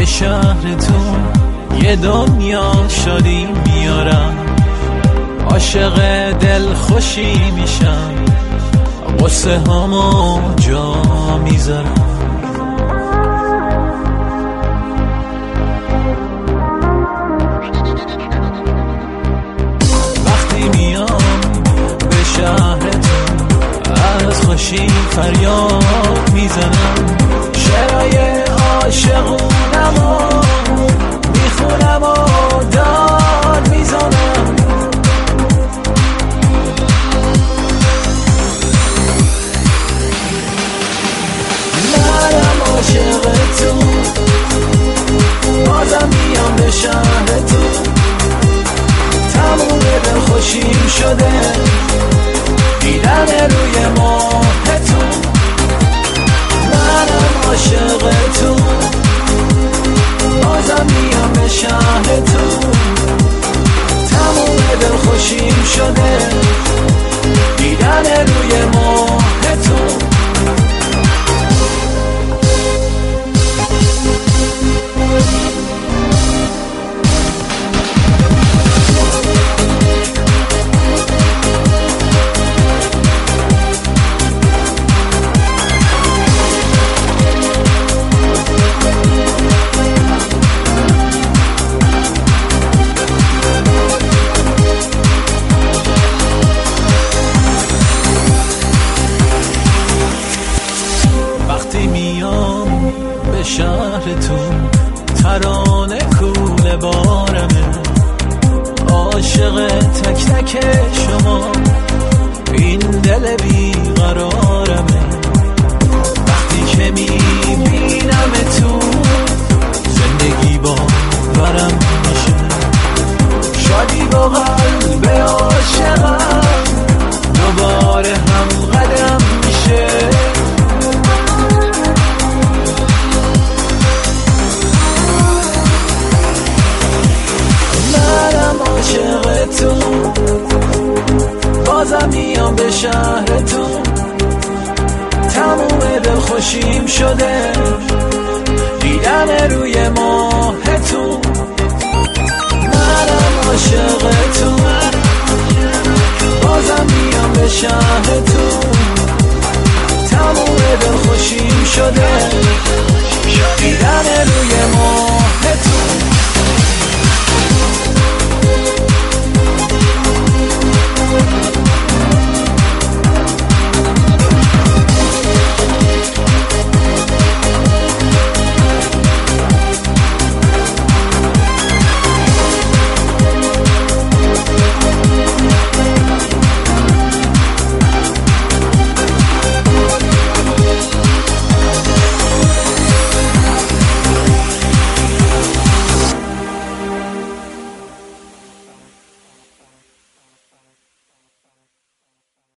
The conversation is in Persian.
به شهرتون یه دنیا شادی میارم، عاشق دل خوشی میشم، قصه هامو جا میذارم. وقتی میام به شهرتون از خوشی فریاد میزنم، شعرهای عاشقونمو میخونم و داد میزنم. منم عاشقتون، بازم میام به شهرتون، تموم دل خوشیم شده دیدن روی ماهتون. منم عاشقتون، بازم میام به شهرتون، تموم دل خوشیم شده دیدن روی ماهتون. شهرتون ترانه کوله بارمه، عاشق تک تک شما این دل بیقرارمه. وقتی که میبینمتون زندگی باورم میشه، شادی با قلب عاشقم دوباره هم قدم میشه. عاشقتون، بازم میام به شهرتون، تموم دل خوشیم شده دیدن روی ماهتون. منم عاشقتون، بازم میام به شهرتون، تموم دل خوشیم